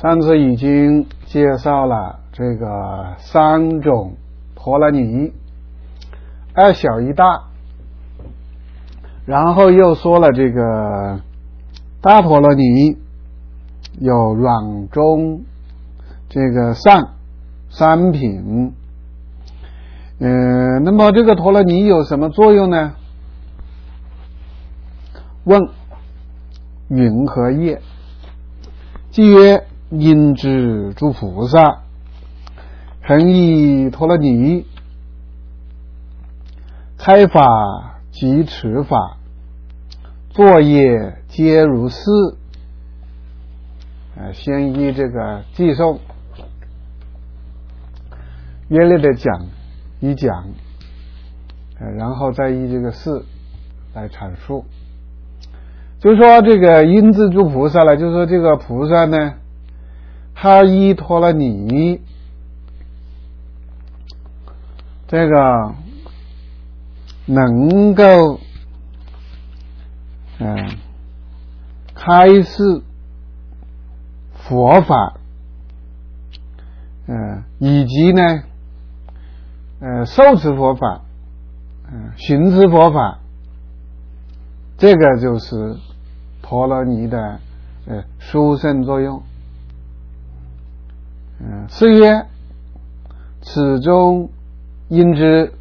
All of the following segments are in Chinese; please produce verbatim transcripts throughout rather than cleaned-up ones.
上次已经介绍了这个三种陀罗尼，二小一大，然后又说了这个大陀罗尼有软中这个上三品。呃，那么这个陀罗尼有什么作用呢？问云何业？即曰应知诸菩萨恒以陀罗尼开法及持法，作业皆如是。呃，先依这个记诵约略的讲一讲，呃，然后再依这个事来阐述。就说这个应知诸菩萨了，就说这个菩萨呢，他依陀罗尼这个能够呃开示佛法，呃以及呢呃受持佛法，呃行持佛法，这个就是陀罗尼的呃殊胜作用。嗯、呃，是曰此中应知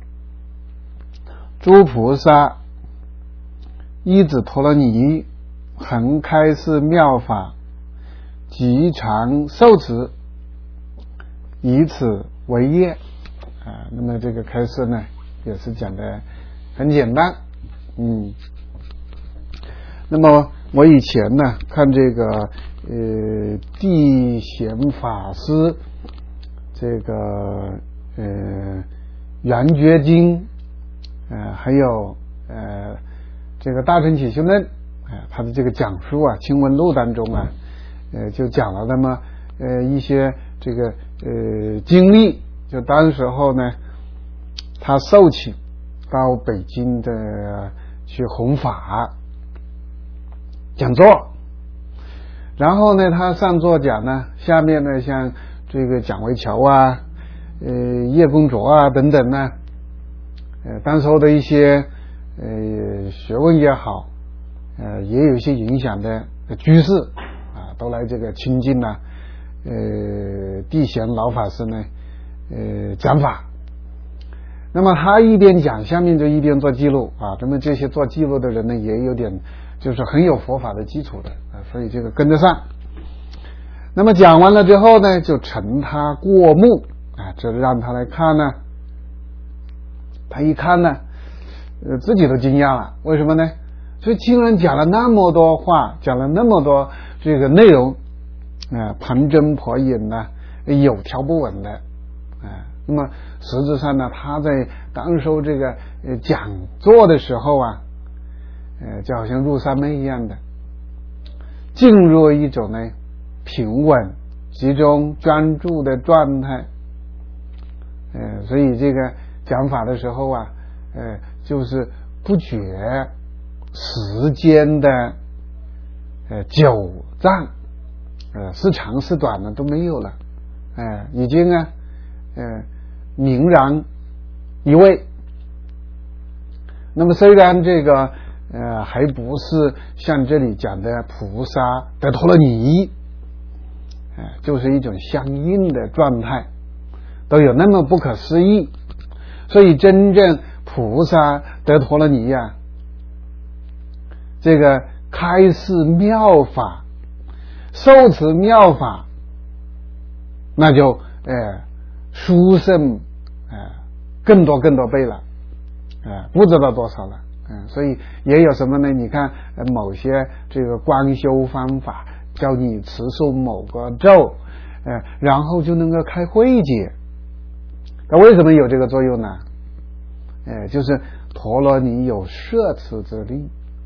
诸菩萨依止陀罗尼恒开示妙法，极常受持，以此为业。啊，那么这个开示呢，也是讲的很简单。嗯，那么我以前呢看这个呃地贤法师这个呃圆觉经，呃还有呃这个大乘起修论，呃他的这个讲述啊，清文录当中啊，呃就讲了那么呃一些这个呃经历，就当时候呢他受请到北京的去弘法讲座，然后呢他上座讲呢，下面呢像这个蒋维桥啊呃叶公卓啊等等呢，呃当时候的一些呃学问也好，呃也有一些影响的居士啊，都来这个亲近呢呃地贤老法师呢呃讲法。那么他一边讲，下面就一边做记录啊。那么这些做记录的人呢，也有点就是很有佛法的基础的啊，所以这个跟得上。那么讲完了之后呢，就呈他过目啊，这让他来看呢。他一看呢，呃，自己都惊讶了。为什么呢？所以竟然讲了那么多话，讲了那么多这个内容，啊，盘针婆引呢，有条不紊的，啊。那么实质上呢，他在刚收这个呃讲座的时候啊，呃就好像入山门一样的，进入一种呢平稳集中专注的状态。呃所以这个讲法的时候啊，呃就是不觉时间的呃久暂，呃是长是短呢都没有了，呃已经啊呃明然一味。那么虽然这个呃还不是像这里讲的菩萨的陀罗尼，呃就是一种相应的状态，都有那么不可思议。所以真正菩萨得陀罗尼呀、啊，这个开示妙法受持妙法，那就呃殊胜呃更多更多倍了，呃不知道多少了。嗯、呃，所以也有什么呢？你看、呃、某些这个观修方法，教你持诵某个咒，呃然后就能够开慧解。那为什么有这个作用呢？呃就是陀罗尼有摄持之力，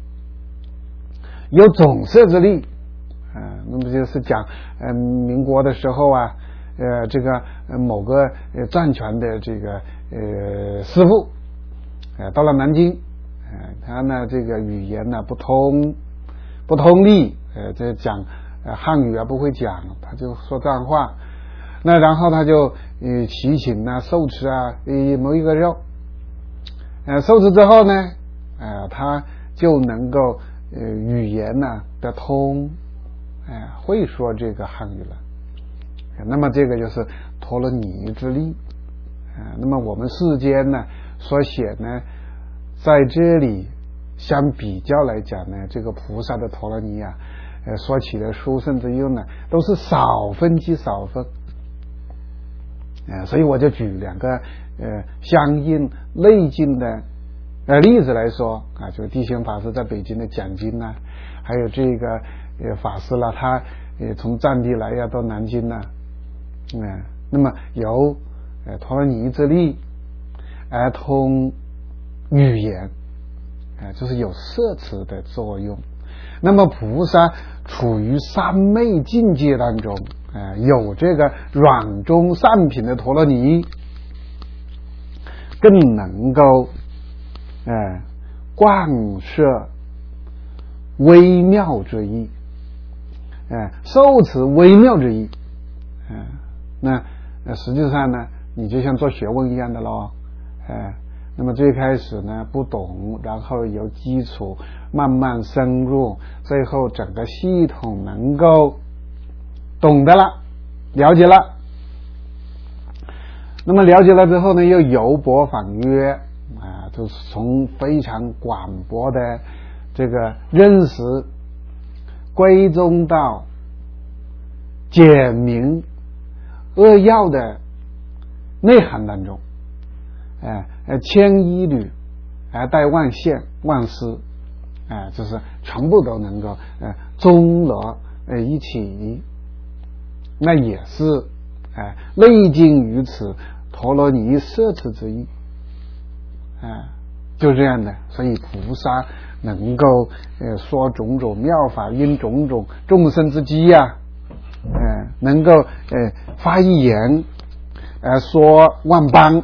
有总摄之力。呃那么就是讲呃民国的时候啊，呃这个、呃、某个呃藏传的这个呃师父呃到了南京，呃他呢这个语言呢不通不通力，呃这讲呃汉语啊不会讲，他他就说脏话。那然后他就呃祈请啊受持啊呃某一个肉，呃受持之后呢，呃他就能够呃语言呢、啊、得通，哎、呃、会说这个汉语了。那么这个就是陀罗尼之力啊、呃。那么我们世间呢所写呢，在这里相比较来讲呢，这个菩萨的陀罗尼啊，呃说起的殊胜之用呢，都是少分即少分。呃，所以我就举两个呃相应类近的呃例子来说啊，就地行法师在北京的讲经呢，还有这个呃法师啦，他呃从藏地来呀到南京呢，嗯、呃，那么由呃陀罗尼之力而通语言，啊、呃，就是有摄持的作用。那么菩萨处于三昧境界当中。呃、有这个软中上品的陀罗尼，更能够呃贯摄微妙之意，呃受持微妙之意，呃那呃实际上呢，你就像做学问一样的咯，呃那么最开始呢不懂，然后由基础慢慢深入，最后整个系统能够懂得了，了解了，那么了解了之后呢，又由博访约啊，就是从非常广博的这个认识，归宗到简明扼要的内涵当中，哎、呃，千一缕而带万线万丝，哎、呃，就是全部都能够呃综合呃一起。那也是哎类近于此陀罗尼摄持之意，哎，就这样的。所以菩萨能够呃说种种妙法，因种种众生之机呀、啊，呃能够呃发一言，呃说万邦，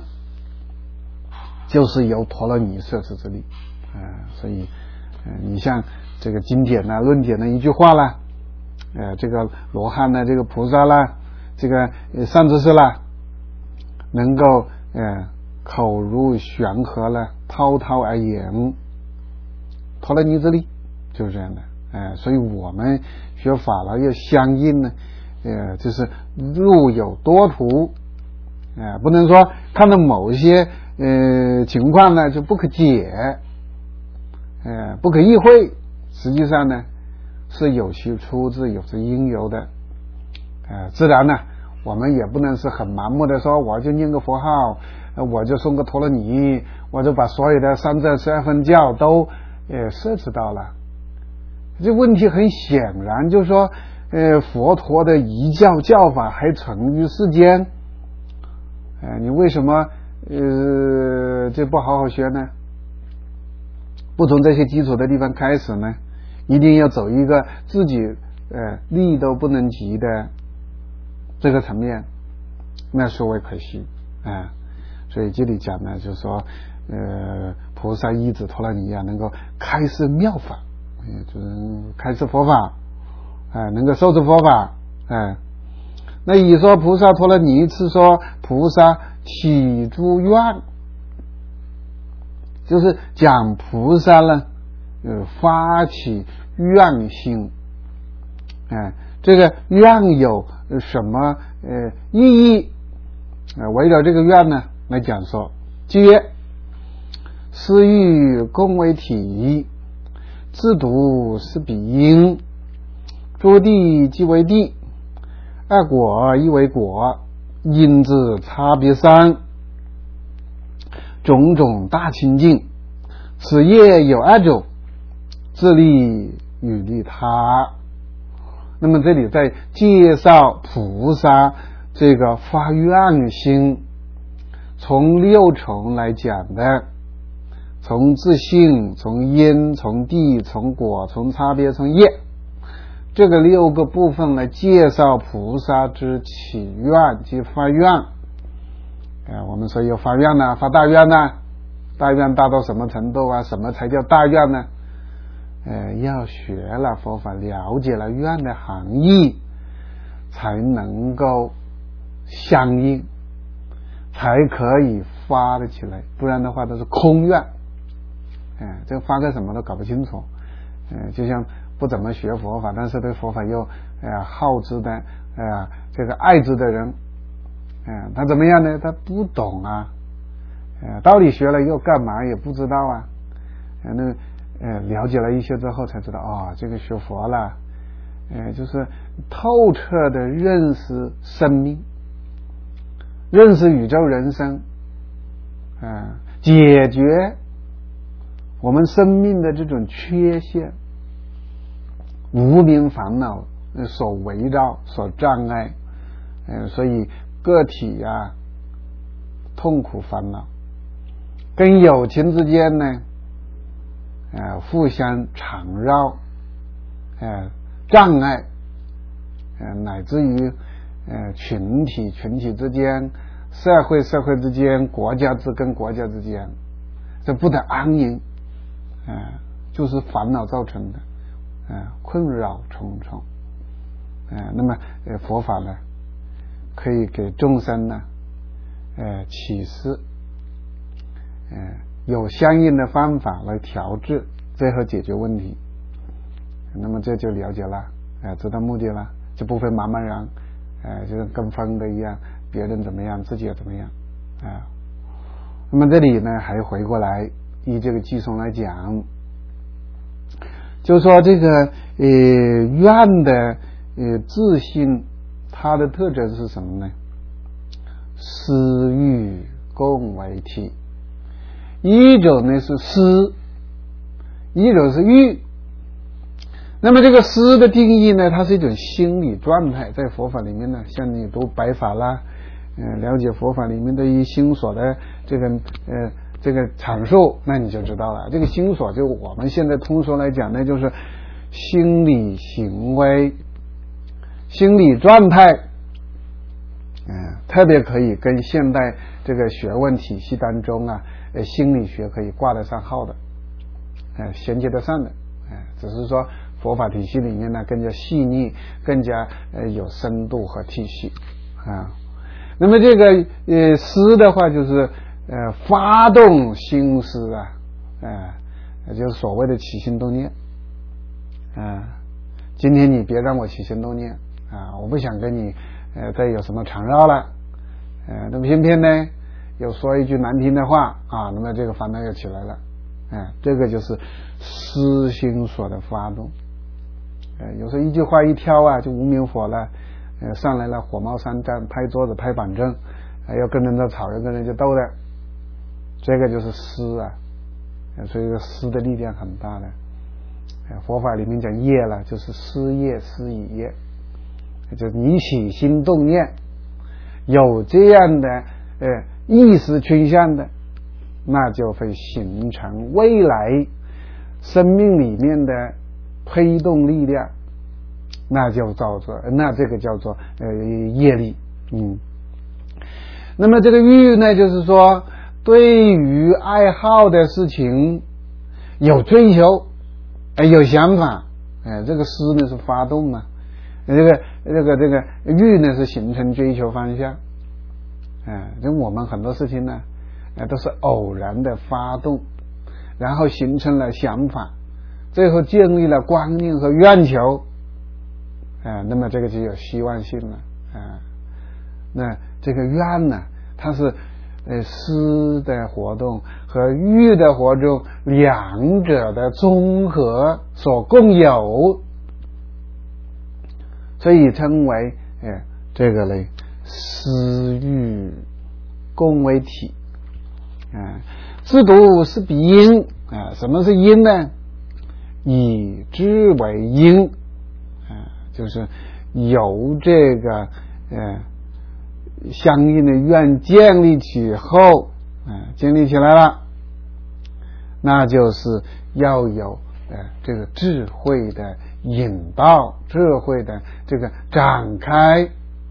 就是由陀罗尼摄持之力啊、呃。所以呃你像这个经典呢、论点的一句话啦。呃，这个罗汉呢，这个菩萨啦，这个善知识啦，能够呃口如悬河了，滔滔而言，陀罗尼之力，就是这样的。呃，所以我们学法了要相应呢，呃，就是路有多途，呃，不能说看到某一些呃情况呢就不可解，呃，不可意会，实际上呢。是有其出自，有其因由的，呃，自然呢，我们也不能是很盲目的说，我就念个佛号，呃、我就送个陀罗尼，我就把所有的三藏十二分教都呃摄持到了。这问题很显然，就是说，呃，佛陀的一教教法还存于世间，呃，你为什么呃这不好好学呢？不从这些基础的地方开始呢？一定要走一个自己呃力都不能及的这个层面，那说为可惜啊、呃。所以这里讲呢，就是说呃菩萨依止陀罗尼啊，能够开示妙法，呃、就是开示佛法啊、呃，能够受持佛法啊、呃。那以说菩萨陀罗尼是说菩萨起诸愿，就是讲菩萨呢。呃，发起愿心，哎、呃，这个愿有什么呃意义？呃，围绕这个愿呢来讲说，即曰：思欲共为体，自独是彼因，诸地即为地，二果亦为果，因之差别三，种种大清净，此业有二种。自利与利他。那么这里在介绍菩萨这个发愿心，从六重来讲的，从自性，从因，从地，从果，从差别，从业，这个六个部分来介绍菩萨之起愿及发愿。呃，我们说有发愿呢，发大愿呢，大愿大到什么程度啊？什么才叫大愿呢？呃，要学了佛法，了解了愿的含义， 才能够相应，才可以发得起来，不然的话都是空愿。哎，这个发个什么都搞不清楚。嗯，就像不怎么学佛法，但是对佛法又呃好之的呃这个爱之的人，嗯、呃，他怎么样呢？他不懂啊，呃，到底学了又干嘛也不知道啊。呃、那呃了解了一些之后才知道，哦，这个学佛了。呃，就是透彻的认识生命，认识宇宙人生，啊、呃，解决我们生命的这种缺陷、无明烦恼所围绕、所障碍，呃，所以个体呀、啊、痛苦烦恼，跟友情之间呢，呃，互相缠绕，呃。障碍，呃，乃至于呃群体群体之间、社会社会之间、国家之跟国家之间，这不得安宁，呃，就是烦恼造成的，呃，困扰重重，呃，那么呃佛法呢，可以给众生呢，呃启示，呃有相应的方法来调治，最后解决问题。那么这就了解了，呃，知道目的了，就不会茫茫然，呃，就跟风的一样，别人怎么样，自己也怎么样，啊、呃。那么这里呢，还回过来以这个寄送来讲，就说这个呃愿的呃自信，它的特征是什么呢？思欲共为体，一种呢是思，一种是欲。那么这个思的定义呢，它是一种心理状态，在佛法里面呢，像你读白法啦，呃，了解佛法里面的一心所的这个呃这个阐述，那你就知道了。这个心所就我们现在通俗来讲呢，就是心理行为、心理状态，嗯、呃，特别可以跟现代这个学问体系当中啊，呃，心理学可以挂得上号的，呃，衔接得上的，呃，只是说。佛法体系里面呢，更加细腻，更加呃有深度和体系啊。那么这个呃思的话，就是呃发动心思啊，呃就是所谓的起心动念啊。今天你别让我起心动念啊，我不想跟你呃再有什么缠绕了，呃那么偏偏呢又说一句难听的话啊，那么这个烦恼又起来了，哎、呃，这个就是思心所的发动。呃，有时候一句话一挑啊，就无名火了，呃，上来了，火冒三丈，拍桌子、拍板凳，还、呃、要跟人家吵，要跟人家斗的，这个就是思啊，呃、所以说思的力量很大的。呃、佛法里面讲业了，就是思业、思已业，就是你起心动念，有这样的呃意识倾向的，那就会形成未来生命里面的。推动力量，那就叫做那这个叫做呃业力，嗯。那么这个欲呢，就是说对于爱好的事情有追求，呃、有想法，呃、这个思呢是发动嘛，这个这个这个欲呢是形成追求方向，呃，就我们很多事情呢，呃、都是偶然的发动，然后形成了想法。最后建立了观念和愿求，呃，那么这个就有希望性了，啊、呃，那这个愿呢，它是呃思的活动和欲的活动两者的综合所共有，所以称为呃这个嘞思欲共为体，啊、呃，自读是彼因啊、呃，什么是因呢？以之为因，啊、呃，就是由这个呃相应的愿建立起后，啊、呃，建立起来了，那就是要有呃这个智慧的引导，智慧的这个展开，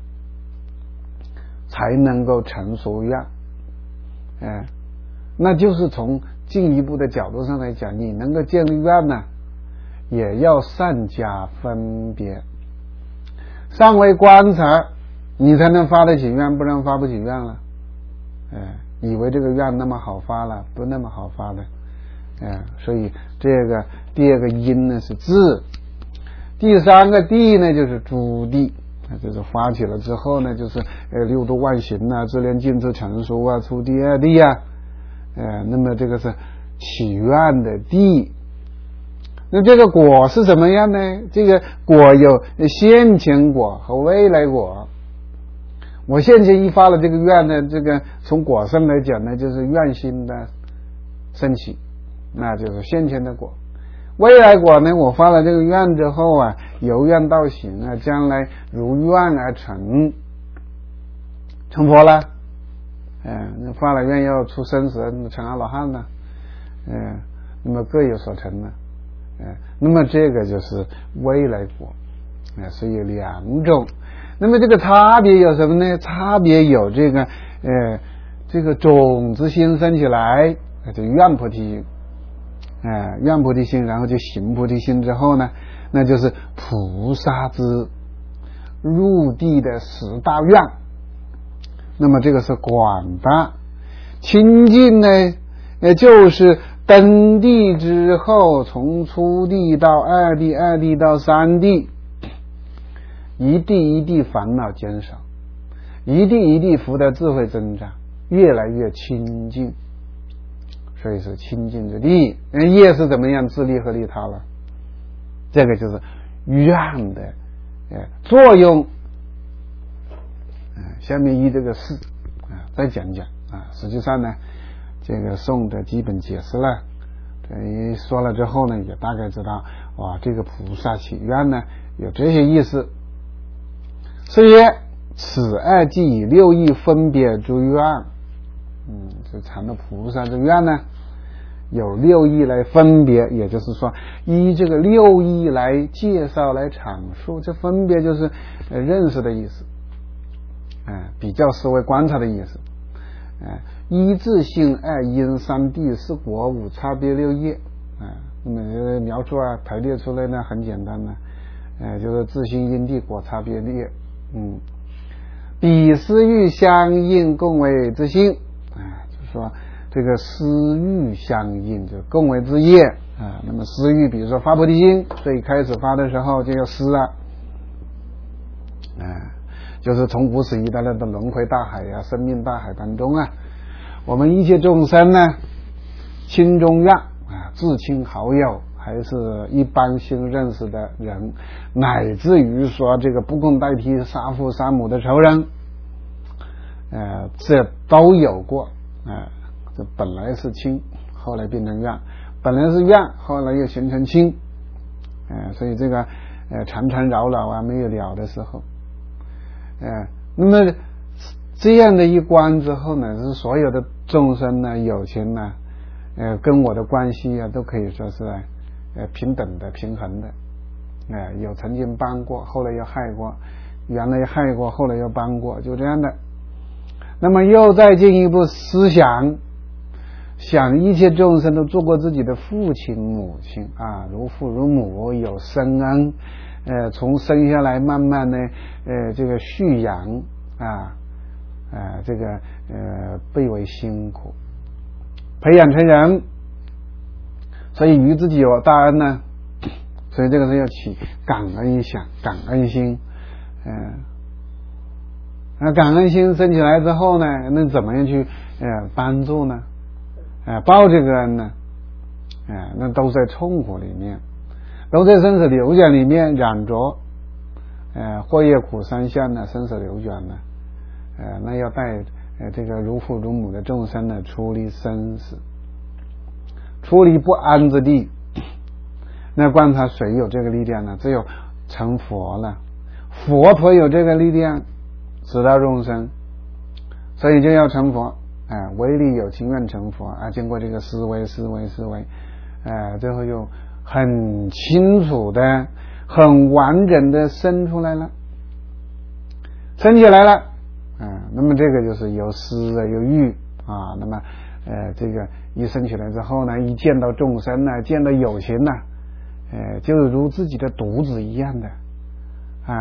才能够成熟愿，哎、呃，那就是从进一步的角度上来讲，你能够建立愿呢，也要善加分别。 尚未观察，你才能发得起愿，不然发不起愿了。哎，以为这个愿那么好发了，不那么好发的。哎，所以这个第二个因呢是智，第三个地呢就是诸地，就是发起了之后呢，就是呃六度万行啊，自恋尽智成熟啊，出第二地啊，呃，那么这个是起愿的地。那这个果是什么样呢？这个果有现前果和未来果。我现前一发了这个愿呢，这个从果上来讲呢，就是愿心的升起，那就是现前的果。未来果呢，我发了这个愿之后啊，由愿到行啊，将来如愿而成，成佛了。哎，那发了愿要出生死，成阿罗汉了。哎，那么各有所成了。哎，那么这个就是未来果。哎，所以有两种。那么这个差别有什么呢？差别有这个呃，这个种子心生起来，就愿菩提心。哎，愿菩提心，然后就行菩提心之后呢，那就是菩萨之入地的十大愿。那么这个是广大。清净呢，呃，就是登地之后，从初地到二地，二地到三地，一地一地烦恼减少，一地一地福德智慧增长，越来越清净。所以是清净之地。业是怎么样自利和利他了？这个就是愿的作用。下面依这个事再讲讲啊。实际上呢，这个颂的基本解释了，一说了之后呢，也大概知道哇，这个菩萨起愿呢有这些意思。是曰：此二即以六义分别诸愿。嗯，这禅的菩萨之愿呢，有六义来分别，也就是说，依这个六义来介绍、来阐述。这分别就是呃认识的意思，哎、呃，比较思维观察的意思。哎、呃，一自性、二因、三谛、四果、五差别、六业。啊、呃，那么描述啊排列出来呢，很简单的，呃，就是自性、因地、果、差别、业。嗯，彼思欲相应，共为之性。哎，就是说这个思欲相应，就共为之业啊。那么思欲，比如说发菩提心，最开始发的时候就要思啊，哎，就是从无始以来的轮回大海啊、生命大海当中啊，我们一切众生呢，亲中愿啊，至亲好友，还是一般性认识的人，乃至于说这个不共戴替杀父杀母的仇人，呃，这都有过。呃，这本来是亲，后来变成怨，本来是怨，后来又形成亲。呃，所以这个呃缠缠绕绕啊，没有了的时候。呃，那么这样的一观之后呢，是所有的众生呢，有情呢，呃，跟我的关系啊，都可以说是呃平等的、平衡的。呃，有曾经帮过，后来又害过，原来害过，后来又帮过，就这样的。那么又再进一步思想，想一切众生都做过自己的父亲母亲啊，如父如母，有生恩，呃，从生下来慢慢的呃这个蓄养啊，呃这个呃倍为辛苦，培养成人，所以于自己有大恩呢，所以这个是要起感恩想、感恩心，嗯、呃。那感恩心升起来之后呢，那怎么样去呃帮助呢？呃报这个恩呢？呃那都在痛苦里面，都在生死流转里面染着，呃祸业苦三相呢，生死流转呢，呃那要带呃这个如父如母的众生呢，出离生死，出离不安之地。那观察谁有这个力量呢？只有成佛了，佛陀有这个力量。直到众生，所以就要成佛，哎、呃，唯利有情愿成佛啊！经过这个思维、思维、思维，哎、呃，最后又很清楚的、很完整的生出来了，生起来了，嗯、呃，那么这个就是有思啊，有欲啊，那么呃，这个一生起来之后呢，一见到众生呢，见到有情呢，呃，就如自己的独子一样的啊。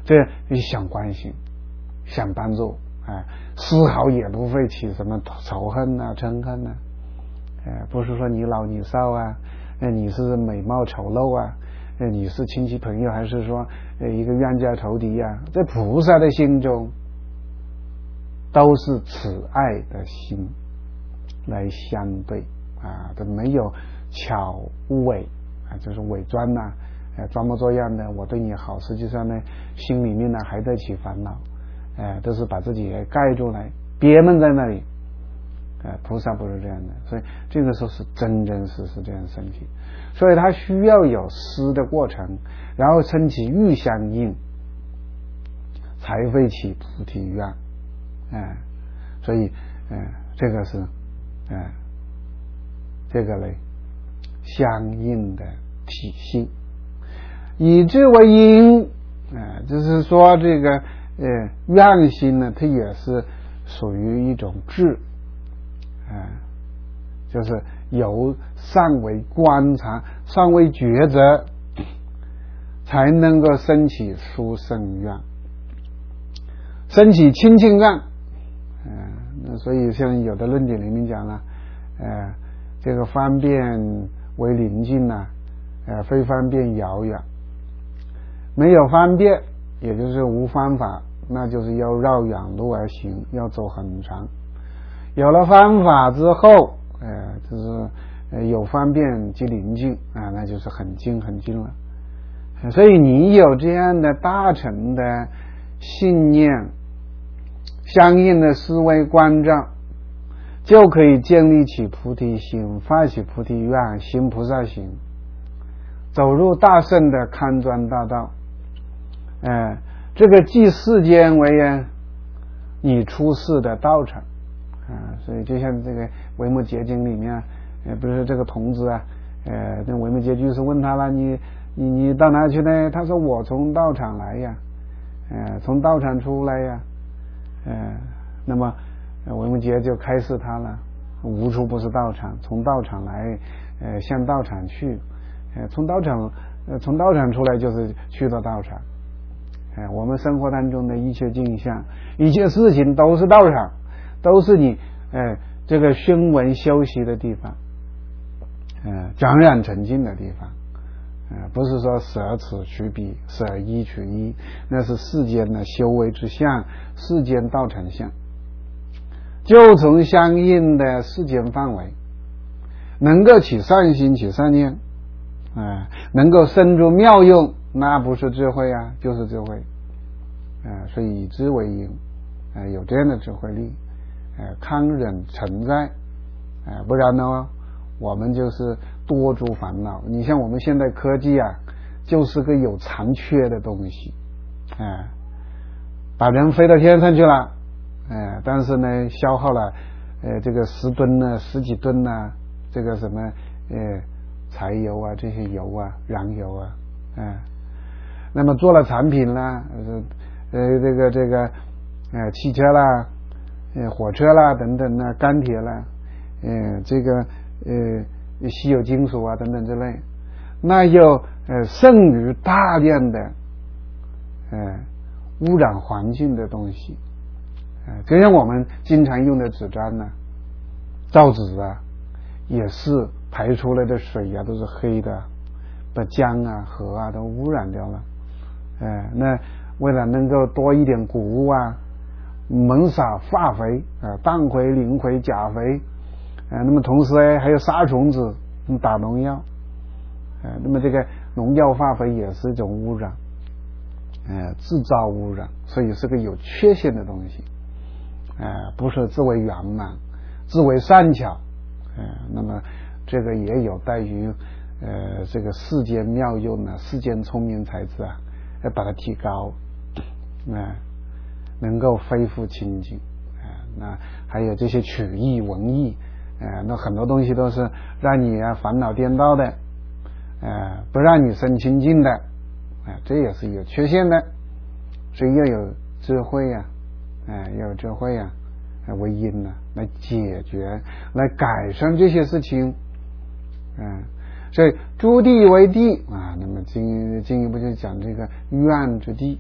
这想关心，想帮助，哎，丝毫也不会起什么仇恨啊、嗔恨啊，哎，不是说你老你少啊，哎，你是美貌丑陋啊，哎，你是亲戚朋友，还是说一个冤家仇敌啊？在菩萨的心中，都是慈爱的心来相对啊，都没有巧伪啊，就是伪装呐、啊，呃，装模作样的我对你好，实际上呢，心里面呢还在起烦恼，呃，都是把自己盖住来，憋闷在那里。呃，菩萨不是这样的，所以这个时候是真真实实这样升起，所以他需要有思的过程，然后升起欲相应，才会起菩提愿，哎、呃，所以，呃，这个是，呃，这个嘞，相应的体系，以智为因，啊、呃，就是说这个呃愿心呢，它也是属于一种智。啊、呃，就是由善为观察，善为抉择，才能够升起殊胜愿，升起清净愿。呃，所以像有的论点里面讲了，呃，这个方便为临近呐、啊，呃，非方便遥远。没有方便，也就是无方法，那就是要绕远路而行，要走很长。有了方法之后，呃，就是呃有方便即临近啊，那就是很近很近了。所以你有这样的大乘的信念，相应的思维关照，就可以建立起菩提心，发起菩提愿，行菩萨行，走入大圣的康庄大道。呃，这个即世间为你出世的道场。啊，所以就像这个维摩诘经里面，呃，不是这个童子啊，呃，那维摩诘居士问他了，你你你到哪去呢？他说我从道场来呀，呃，从道场出来呀，呃，那么维摩诘就开示他了，无处不是道场，从道场来，呃，向道场去，呃，从道场呃从道场出来就是去到道场，哎、呃，我们生活当中的一切镜像，一切事情都是道场。都是你呃这个熏闻修习的地方，呃转染沉静的地方，呃不是说舍此取彼，舍一取一，那是世间的修为之相，世间道场相。就从相应的世间范围，能够起善心起善念，啊、呃，能够生出妙用，那不是智慧啊，就是智慧，啊、呃，所以以智为因，啊、呃，有这样的智慧力。呃，康忍成灾，呃，不然呢，我们就是多诸烦恼。你像我们现在科技啊，就是个有残缺的东西，哎、呃，把人飞到天上去了，呃，但是呢，消耗了呃这个十吨呢、十几吨呢，这个什么呃柴油啊、这些油啊、燃油啊，哎、呃，那么做了产品啦，呃呃这个这个呃汽车啦。呃，火车啦，等等啦，钢铁啦，呃，这个呃，稀有金属啊，等等之类，那又呃，剩余大量的呃污染环境的东西，呃，就像我们经常用的纸张呢、啊，造纸啊，也是排出来的水啊，都是黑的，把江啊、河啊都污染掉了，呃，那为了能够多一点谷物啊。猛撒化肥啊、呃，氮肥、磷肥、钾肥，呃，那么同时呢，还有杀虫子，打农药，呃，那么这个农药化肥也是一种污染，呃，制造污染，所以是个有缺陷的东西，呃，不是自为圆满，自为善巧，呃，那么这个也有待于呃这个世间妙用呢，世间聪明才智啊，要把它提高，啊、呃。能够恢复清净，啊、呃，那还有这些曲艺文艺，呃，那很多东西都是让你啊烦恼颠倒的，呃，不让你生清净的，啊、呃，这也是有缺陷的，所以要有智慧呀、啊，啊、呃，要有智慧呀、啊，为因呢、啊，来解决，来改善这些事情，嗯、呃，所以诸地为地啊，那么进进一步就讲这个愿之地。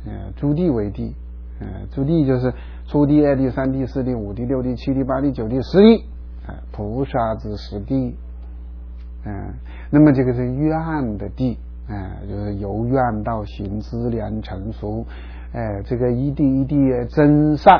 呃，诸地为地，呃，诸地就是初地、二地、三地、四地、五地、六地、七地、八地、九地、十地，啊、呃，菩萨之十地，嗯、呃，那么这个是愿的地，啊、呃，就是由愿到行，资粮成熟，哎、呃，这个一地一地增上，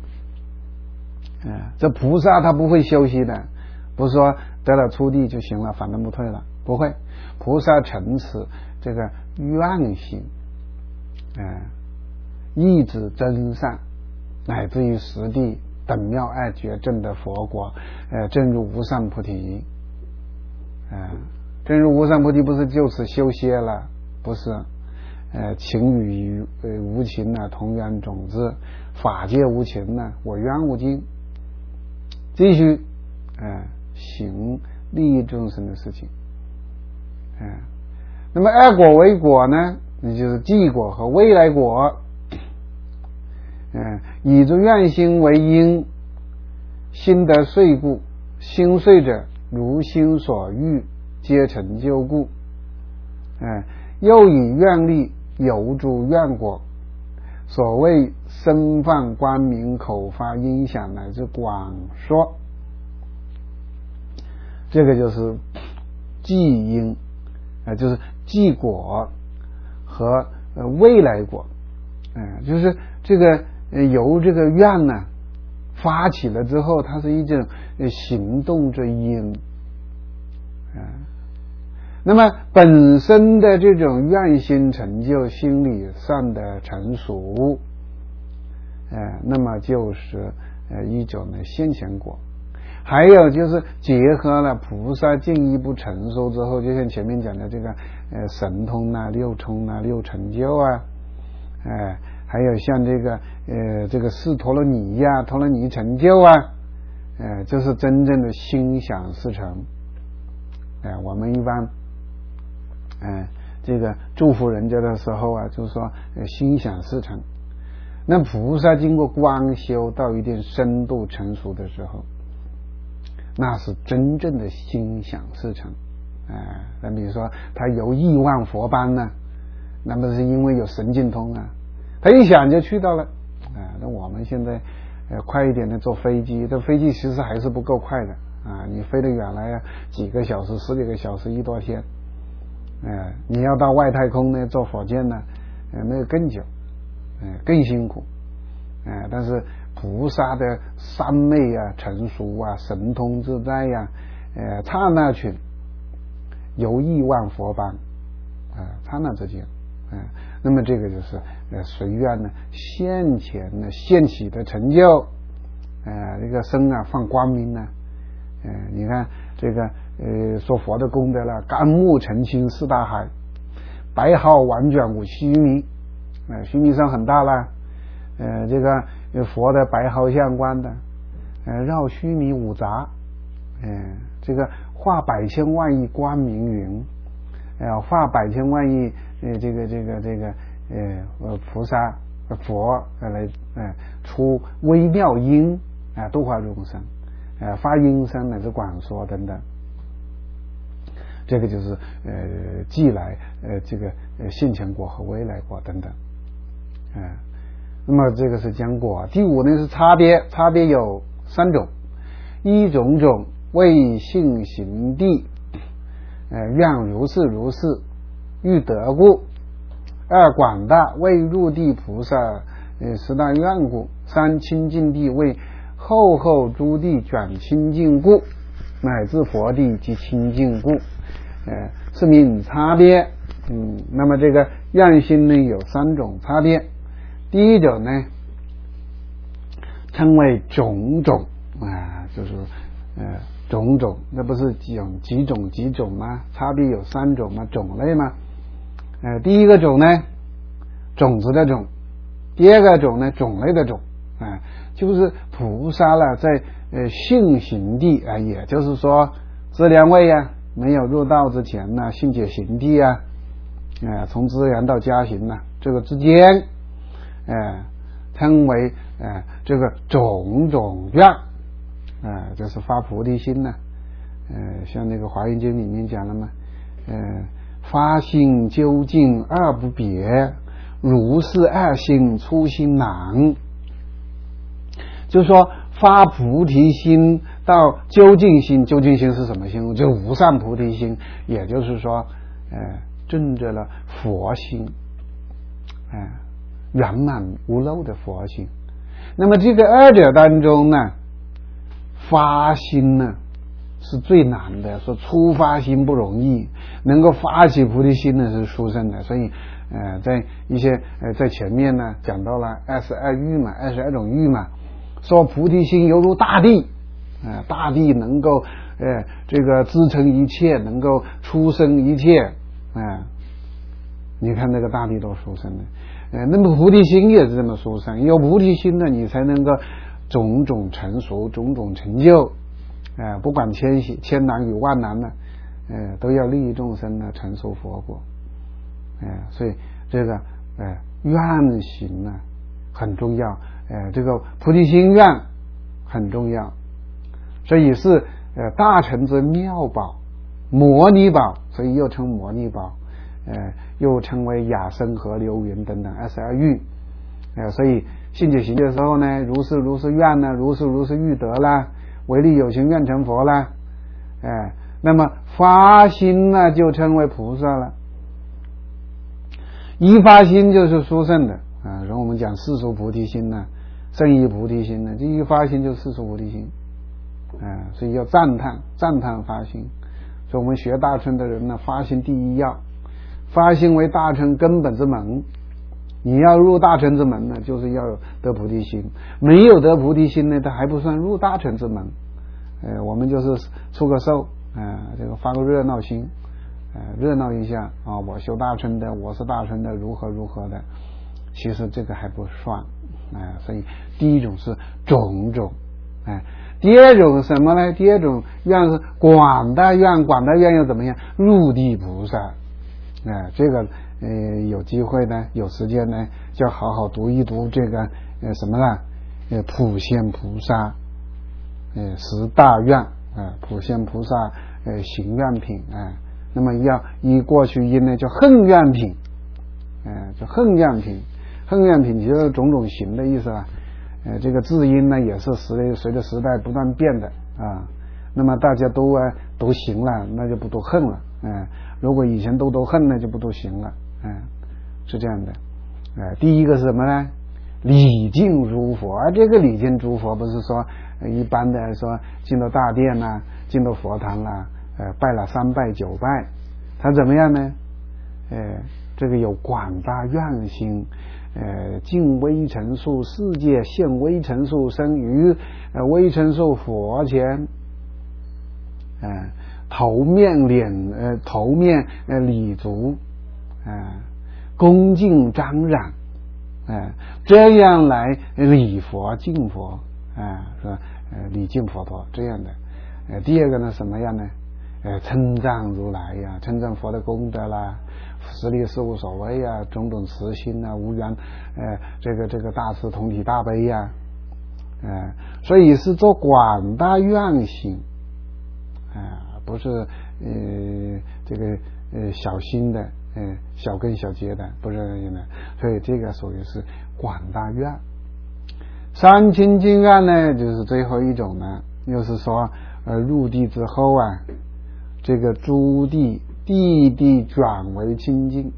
呃，这菩萨他不会休息的，不是说得了初地就行了，反正不退了，不会，菩萨成此这个愿行，呃，一直增上，乃至于十地等妙爱觉证的佛国，呃，正入无上菩提，呃，正入无上菩提不是就此休歇了，不是，呃，情与呃无情呢、啊、同源种子，法界无情呢、啊，我愿无尽，继续，呃，行利益众生的事情，呃，那么二果为果呢，也就是既果和未来果。嗯，以着愿心为因，心得遂故，心遂者如心所欲，皆成就故。嗯，又以愿力有诸愿果，所谓声放光明口发音响乃至广说，这个就是既因，呃，就是既果和呃未来果，嗯、呃，就是这个。呃，由这个愿呢发起了之后，它是一种行动之因，啊、呃，那么本身的这种愿心成就，心理上的成熟，呃，那么就是呃一种的现前果。还有就是结合了菩萨进一步成熟之后，就像前面讲的这个呃神通啊、六冲啊、六成就啊，哎、呃。还有像这个呃这个四陀罗尼呀、啊、陀罗尼成就啊，呃这是真正的心想事成。哎、呃，我们一般，呃这个祝福人家的时候啊，就是说、呃、心想事成。那菩萨经过光修到一定深度成熟的时候，那是真正的心想事成。哎、呃，那比如说他游亿万佛班呢，那么是因为有神经通啊。他一想就去到了，啊，那我们现在呃快一点的坐飞机，这飞机其实还是不够快的啊，你飞得远来呀，几个小时、十几个小时、一多天，呃，你要到外太空呢，坐火箭呢，呃，那个更久，呃，更辛苦，呃，但是菩萨的三昧啊、成熟啊、神通自在呀、啊，呃，刹那群游亿万佛班，啊、呃，刹那之间。嗯、呃，那么这个就是呃随愿呢现前呢现起的成就，呃这个身啊放光明呢，呃你看这个呃说佛的功德了，甘木澄清四大海，白毫婉转五须弥，呃须弥山很大了，呃这个佛的白毫相关的，呃绕须弥五匝，呃这个化百千万亿光明云，呃化百千万亿。呃，这个这个这个呃菩萨佛呃来呃出微妙音啊、呃，度化众生，呃发音声乃至广说等等，这个就是呃既来呃这个呃现前果和未来果等等，啊、呃，那么这个是讲果。第五呢是差别，差别有三种，一种种为性行地，呃愿如是如是。欲得故，二广大为入地菩萨呃十大愿故，三清净地为后后诸地转清净故，乃至佛地及清净故，呃是名差别。嗯，那么这个愿心呢有三种差别，第一种呢称为种种啊，就是呃种种，那不是几种几种几种吗？差别有三种吗？种类吗？呃，第一个种呢，种子的种；第二个种呢，种类的种。啊、呃，就是菩萨了，在呃性行地啊、呃，也就是说资粮位啊，没有入道之前呢，性解行地啊，呃，从资粮到加行呢，这个之间，呃，称为呃这个种种愿，啊、呃，就是发菩提心呢。呃，像那个华严经里面讲了嘛，呃。发心究竟二不别， 如是二心出心难，就是说发菩提心到究竟心，究竟心是什么心？就无上菩提心，也就是说，呃，证得了佛心，哎、呃，圆满无漏的佛心。那么这个二者当中呢，发心呢是最难的，说初发心不容易，能够发起菩提心呢是殊胜的。所以呃，在一些呃在前面呢讲到了二十二欲嘛，二十二种欲嘛，说菩提心犹如大地，呃，大地能够呃这个支撑一切，能够出生一切，啊、呃，你看那个大地多殊胜的。呃，那么菩提心也是这么殊胜，有菩提心呢，你才能够种种成熟，种种成就。呃，不管千千难与万难呢，呃，都要利益众生呢，成熟佛果。呃，所以这个呃愿行呢很重要，呃，这个菩提心愿很重要，所以是呃大乘之妙宝，摩尼宝，所以又称摩尼宝，呃，又称为雅生河流云等等二十二欲。呃，所以信解行的时候呢，如是如是愿呢，如是如是欲得啦。唯利有情愿成佛啦，哎，那么发心呢就称为菩萨了。一发心就是殊胜的啊，然后我们讲世俗菩提心呢，圣意菩提心呢，这一发心就是世俗菩提心，啊，所以要赞叹赞叹发心。所以我们学大乘的人呢，发心第一要，发心为大乘根本之门。你要入大乘之门呢，就是要得菩提心。没有得菩提心呢，它还不算入大乘之门。呃，我们就是出个售，呃，这个发个热闹心，呃，热闹一下啊，我修大乘的，我是大乘的，如何如何的。其实这个还不算，啊、呃，所以第一种是种种，哎、呃，第二种什么呢？第二种愿是广大愿，广大愿又怎么样？入地菩萨，啊、呃，这个。呃，有机会呢，有时间呢，就要好好读一读这个呃什么呢？呃，普贤菩萨，呃十大愿啊、呃，普贤菩萨呃行愿品啊、呃，那么要依过去音呢叫恨愿品，呃，叫恨愿品，恨愿品就是种种行的意思啊。呃，这个字音呢也是随随着时代不断变的啊。那么大家都啊都行了，那就不都恨了，嗯、呃，如果以前都都恨呢，就不都行了。嗯，是这样的，呃，第一个是什么呢？礼敬诸佛，而这个礼敬诸佛不是说、呃、一般的说进到大殿啦、啊，进到佛堂啦、啊，呃，拜了三拜九拜，他怎么样呢？呃，这个有广大愿心，呃，尽微尘数世界，现微尘数生于呃微尘数佛前，呃，头面脸呃头面呃礼足。啊，恭敬张嚷，啊，这样来礼佛敬佛啊，说呃礼敬佛陀这样的。呃，第二个呢什么样呢？呃，称赞如来呀，称赞佛的功德啦，实力事无所谓啊，种种慈心啊，无缘呃这个这个大慈同体大悲呀、啊，呃，所以是做广大愿行啊、呃，不是呃这个呃小心的。嗯，小根小节的不是的，所以这个属于是广大愿。三清净愿呢，就是最后一种呢，又是说呃入地之后啊，这个诸地地地转为清净，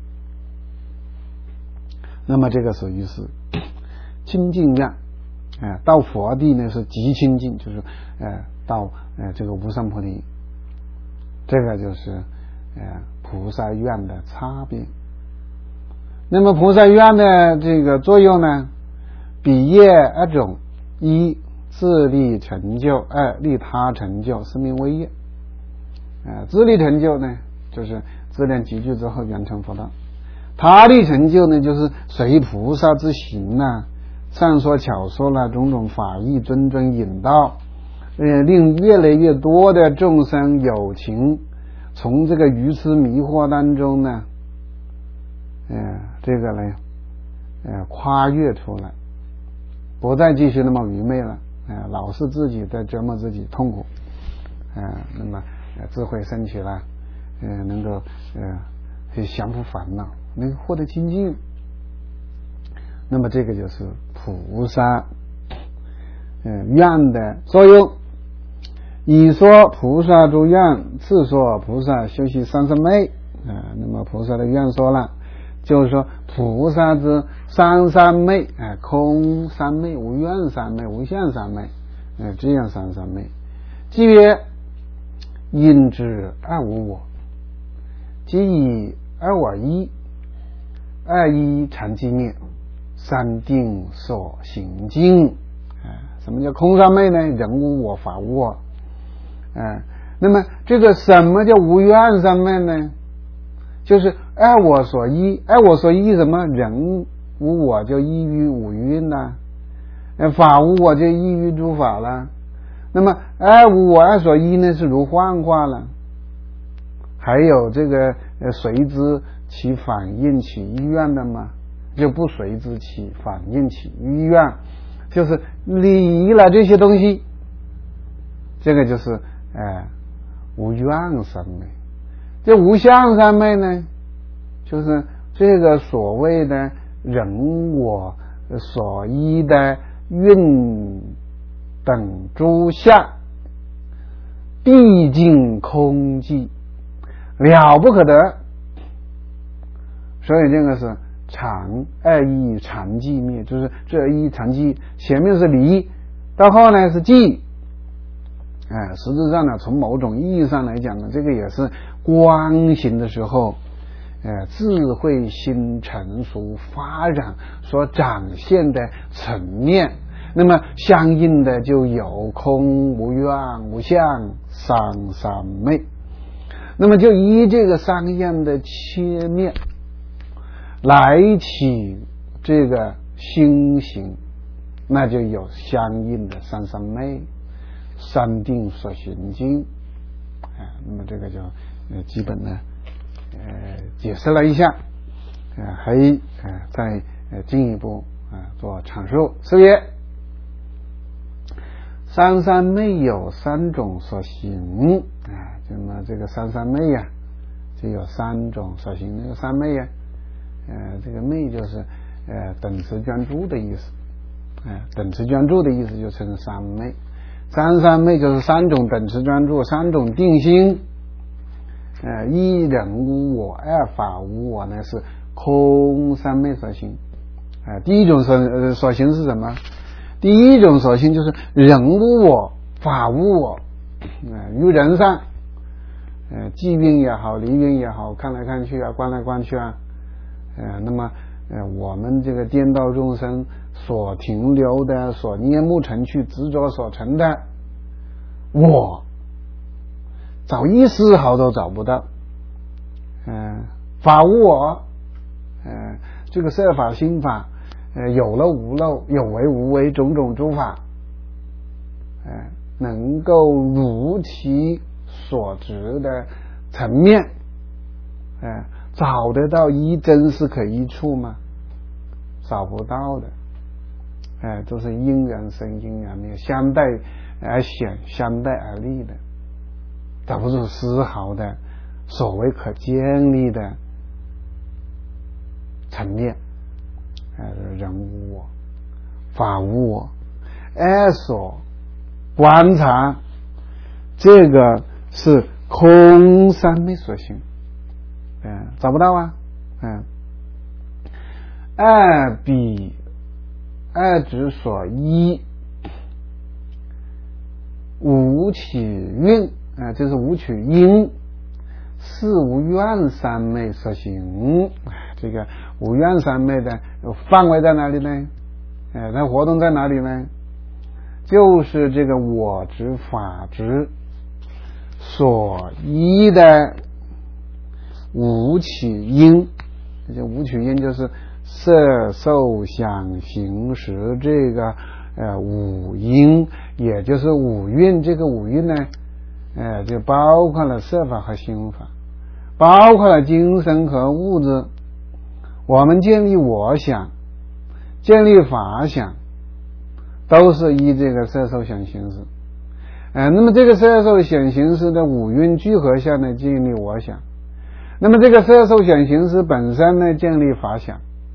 那么这个属于是清净愿。呃，到佛地呢是极清净，就是呃到呃这个无上菩提，这个就是呃菩萨愿的差别。那么菩萨愿的这个作用呢，比业二种：一自利成就，二利他成就，是名为业。呃，自利成就呢，就是自量集聚之后圆成佛道；他利成就呢，就是随菩萨之行啊，善说巧说啦，种种法义谆谆引导，呃，令越来越多的众生有情从这个愚痴迷惑当中呢，呃，这个呢，呃，跨越出来，不再继续那么愚昧了，呃，老是自己在折磨自己，痛苦，呃，那么、呃、智慧升起了，呃，能够呃降伏烦恼，能够获得清净， 那么这个就是菩萨呃愿的作用。一说菩萨诸愿，次说菩萨修习三三昧啊。那么菩萨的愿说了，就是说菩萨之三三昧啊，空三昧、无愿三昧、无相三昧，呃，这样三三昧。即曰因之二无我，即以二我一，二一常寂灭，三定所行境。啊，什么叫空三昧呢？人无我，法无我。啊，那么这个什么叫无愿三昧呢？就是爱我所依，爱我所依什么？人无我就依于五蕴呐，呃，法无我就依于诸法了。那么爱无我爱所依呢，是如幻化了。还有这个呃随之起反应起意愿的嘛，就不随之起反应起意愿，就是离了这些东西，这个就是呃无愿三昧。这无相三昧呢，就是这个所谓的人我所依的蕴等诸相，毕竟空寂，了不可得。所以这个是常二一常寂灭，就是这一常寂，前面是离，到后呢是寂。哎，实质上呢，从某种意义上来讲呢，这个也是观行的时候，呃，智慧心成熟发展所展现的层面。那么相应的就有空无愿无相三三昧。那么就依这个三样的切面来起这个心行，那就有相应的三三昧。三定所行境，啊，那么这个就呃基本呢呃解释了一下，呃还呃再呃进一步啊、呃、做阐述。是曰三三昧有三种所行啊，那么这个三三昧呀、啊，就有三种所行。那个三昧呀、啊，呃这个昧就是呃等持专注的意思，啊、呃、等持专注的意思就称三昧。三三昧就是三种等持专注，三种定心。呃，一人无我，二法无我呢是空三昧所行。啊、呃，第一种所呃所行是什么？第一种所行就是人无我，法无我。呃，于人上，呃，寂韵也好，离韵也好，看来看去啊，观来观去啊，呃，那么呃，我们这个颠倒众生所停留的、所念目成趣执着所成的我，找一丝毫都找不到。嗯、呃，法无我，呃，这个色法心法，呃，有漏无漏，有为无为，种种诸法，呃，能够如其所执的层面，呃，找得到一真是可一处吗？找不到的。哎、呃，都是因缘生因缘灭，相待而显，相待而立的，找不出丝毫的所谓可建立的层面。呃，人无我，法无我，二所观察，这个是空三昧所行。嗯、呃，找不到啊。嗯、呃，二比二之所依，无取蕴啊、呃，就是无取因，是无愿三昧所行。这个无愿三昧的范围在哪里呢？呃，它活动在哪里呢？就是这个我执法执所依的无取因，这无取因就是色受想行识这个呃五因，也就是五蕴。这个五蕴呢，呃，就包括了色法和心法，包括了精神和物质。我们建立我想，建立法想，都是依这个色受想行识。呃，那么这个色受想行识的五蕴聚合下呢，建立我想。那么这个色受想行识本身呢，建立法想。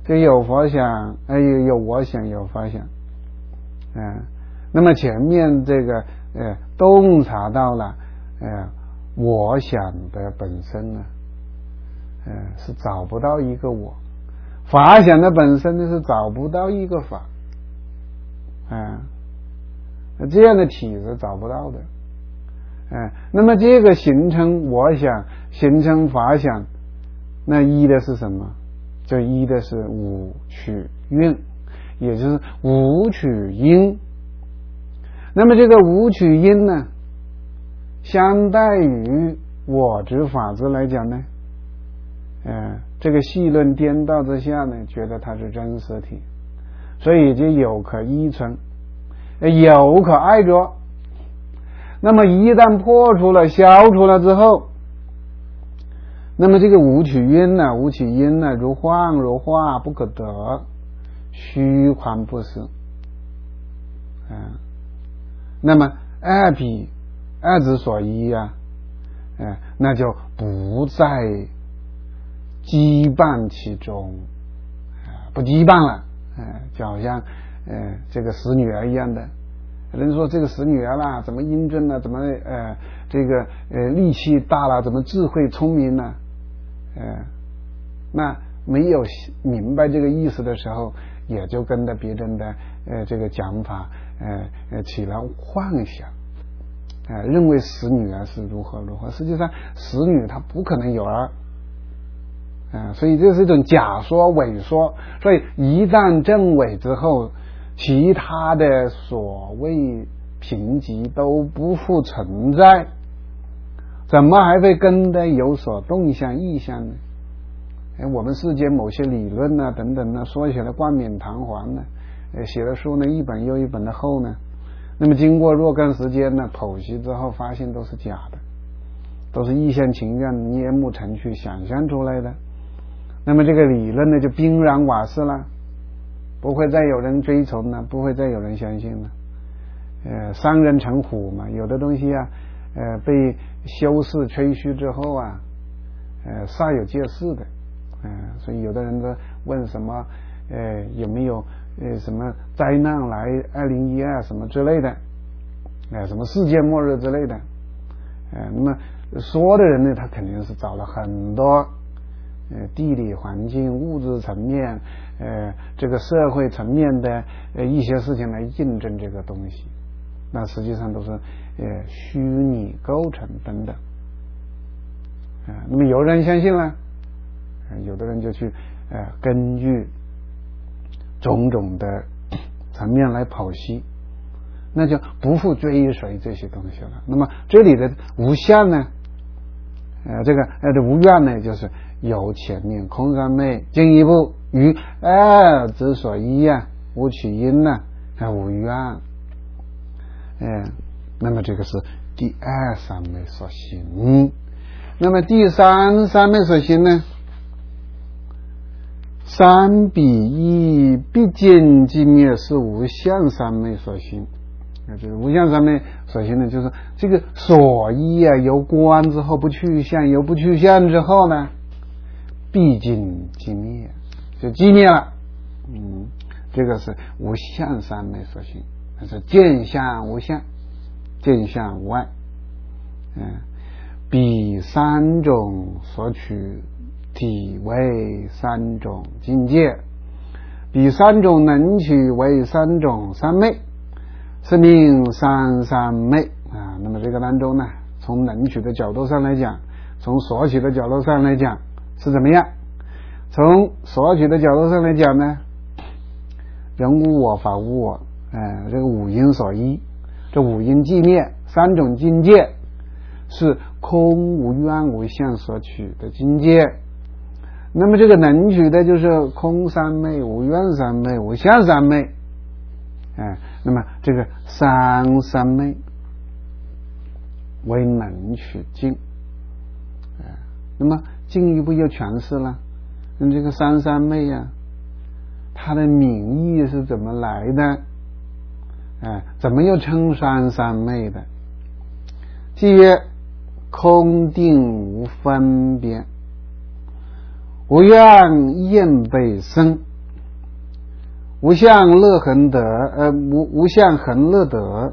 这有佛想，哎，有有我想，有法想，嗯、呃，那么前面这个呃洞察到了，呃，我想的本身呢，呃，是找不到一个我，法想的本身呢是找不到一个法，啊、呃，这样的体是找不到的。哎，那么这个形成我想，形成法想，那依的是什么？就依的是五取运，也就是五取因。那么这个五取因呢，相待于我执法执来讲呢，呃，这个细论颠倒之下呢，觉得它是真实体，所以就有可依存，有可爱着。那么一旦破除了消除了之后，那么这个无取因呢，无取因呢，如幻如化不可得，虚幻不实，啊，那么二彼二之所依啊，啊，那就不再羁绊其中，啊，不羁绊了，啊，就好像呃这个死女儿一样的。人说这个死女儿啦，怎么英俊了，怎么呃这个呃力气大了，怎么智慧聪明呢？呃，那没有明白这个意思的时候，也就跟着别人的呃这个讲法呃呃起了幻想，呃认为死女儿是如何如何，实际上死女她不可能有儿，啊、呃，所以这是一种假说伪说，所以一旦证伪之后，其他的所谓评级都不复存在，怎么还会跟着有所动向意向呢？哎，我们世间某些理论啊等等呢，说起来冠冕堂皇呢，呃，写的书呢一本又一本的厚呢，那么经过若干时间呢剖析之后，发现都是假的，都是一厢情愿、捏木成趣想象出来的。那么这个理论呢就冰然瓦释了，不会再有人追从了，不会再有人相信了。呃，商人成虎嘛，有的东西啊，呃，被修饰吹嘘之后啊，呃，煞有介事的，呃，所以有的人都问什么，呃，有没有呃什么灾难来二零一二什么之类的，呃，什么世界末日之类的，呃，那么说的人呢，他肯定是找了很多。呃，地理环境、物质层面，呃，这个社会层面的呃一些事情来印证这个东西，那实际上都是呃虚拟构成等等，啊、呃，那么有人相信了，呃，有的人就去呃根据种种的层面来剖析，那就不复追随这些东西了。那么这里的无相呢，呃，这个呃这无愿呢，就是由前面空三昧进一步于二之所依啊，无取因呢，啊无愿，哎，那么这个是第二三昧所行。那么第三三昧所行呢，三比一毕竟即灭是无相三昧所行。就是无相三昧所行呢，就是这个所依啊，由观之后不去相，由不去相之后呢，毕竟即灭，就即灭了。嗯，这个是无相三昧所行，那是见相无相，见相无碍。嗯，彼三种所取体为三种境界，彼三种能取为三种三昧，是名三三昧啊。那么这个当中呢，从能取的角度上来讲，从所取的角度上来讲是怎么样？从所取的角度上来讲呢，人无我，法无我，呃，这个五因所依，这五因寂灭，三种境界是空无愿无相所取的境界。那么这个能取的就是空三昧、无愿三昧、无相三昧，哎，那么这个三三昧为能取境，哎，那么进一步又诠释了，那这个三三昧啊，它的名义是怎么来的？哎，怎么又称三三昧的？即曰空定无分别，无愿应被生， 无相乐恒得，呃，无无相恒乐得，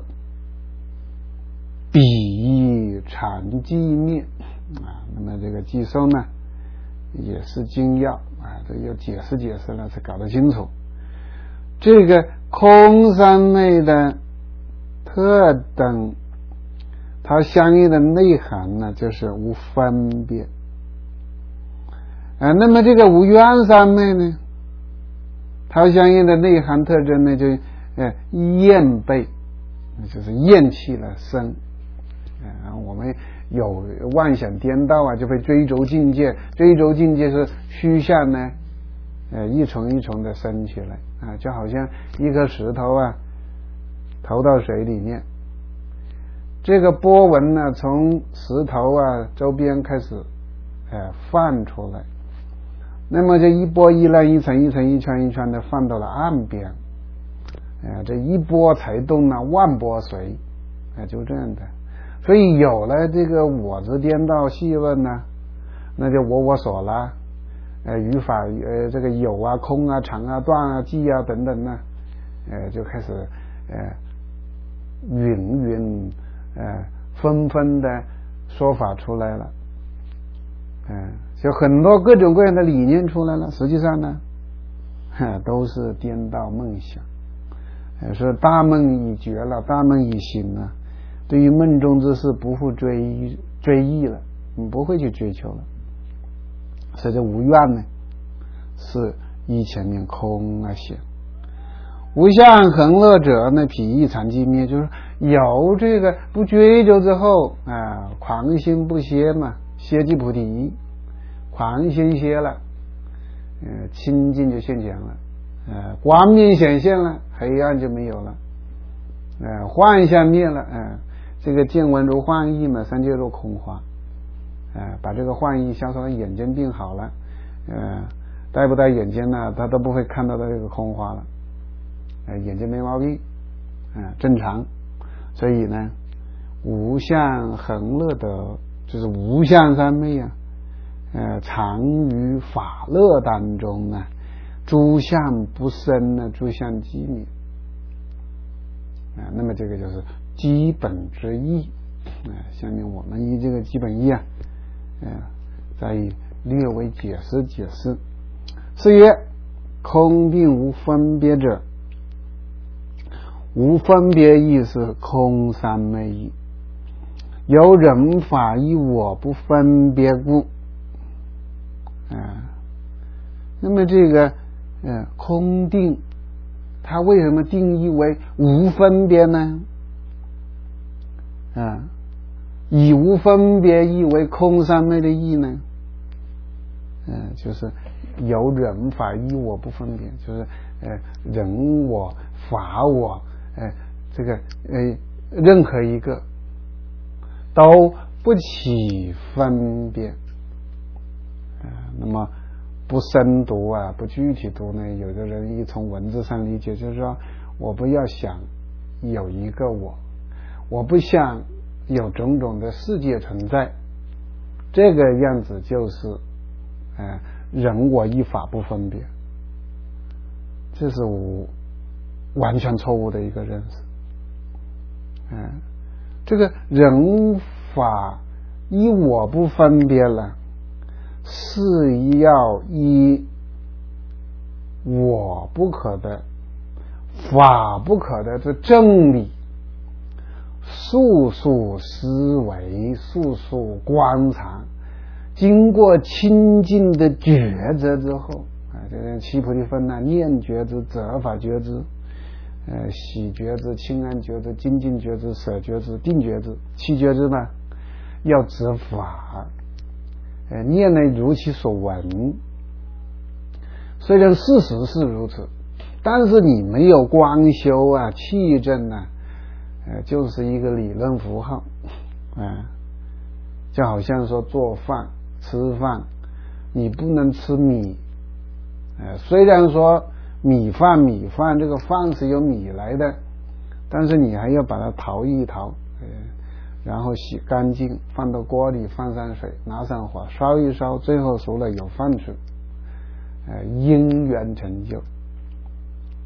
彼常寂灭啊。那么这个寄收呢，也是精要啊，这要解释解释了才搞得清楚。这个空三昧的特等，它相应的内涵呢，就是无分别啊。那么这个无愿三昧呢，它相应的内涵特征呢，就呃厌背，就是厌弃了生。啊，我们有妄想颠倒啊，就会追逐境界，追逐境界是虚相呢，呃，一重一重的升起来啊，就好像一颗石头啊，投到水里面，这个波纹呢，从石头啊周边开始，呃，泛出来，那么这一波一浪，一层一层，一圈一圈的泛到了岸边，呃，这一波才动呢，万波随，啊，就这样的。所以有了这个我执颠倒细问呢，那就我我所啦，呃，语法呃这个有啊、空啊、常啊、断啊、寂啊等等呢，呃就开始呃云云呃纷纷的说法出来了，嗯、呃，就很多各种各样的理念出来了。实际上呢，都是颠倒梦想，呃，说大梦已绝了，大梦已醒了。对于梦中之事不复追追忆了，你不会去追求了。所以这无愿呢，是依前面空啊显。无相恒乐者呢，彼亦常寂灭，就是有这个不追求之后啊，狂心不歇嘛，歇即菩提，狂心歇了，呃，清净就现前了，呃，光明显现了，黑暗就没有了，呃，幻象灭了，呃这个见闻如幻意嘛，三界如空花，呃，把这个幻意消除了，眼睛病好了，呃，戴不戴眼镜呢，他都不会看到的这个空花了，呃，眼睛没毛病，呃，正常。所以呢，无相恒乐得，就是无相三昧啊，呃，常于法乐当中呢，诸相不生呢，诸相寂灭。啊，那么这个就是基本之义啊。下面我们以这个基本义啊，呃，再略微解释解释。是曰：空并无分别者，无分别义是空三昧义，由人法以我不分别故。啊，那么这个呃空定，它为什么定义为无分别呢？啊，以无分别义为空三昧的义呢？嗯、呃，就是有人法依我不分别，就是呃人我法我，呃这个呃任何一个都不起分别。呃，那么不深读啊，不具体读呢，有的人一从文字上理解，就是说我不要想有一个我，我不想有种种的世界存在，这个样子就是呃人我一法不分别，这是我完全错误的一个认识。嗯、呃，这个人法依我不分别了，是要依我不可得法不可得这正理速速思维，速速观察，经过清净的抉择之后啊，这个七菩提分呢，念觉知、责法觉知、呃喜觉知、清安觉知、精进觉知、舍觉知、定觉知，七觉知呢要执法，呃念呢如其所闻。虽然事实是如此，但是你没有光修啊、气正啊，呃就是一个理论符号啊、呃，就好像说做饭吃饭，你不能吃米，呃虽然说米饭米饭这个饭是由米来的，但是你还要把它淘一淘，呃然后洗干净，放到锅里，放上水，拿上火烧一烧，最后熟了有饭吃，呃因缘成就。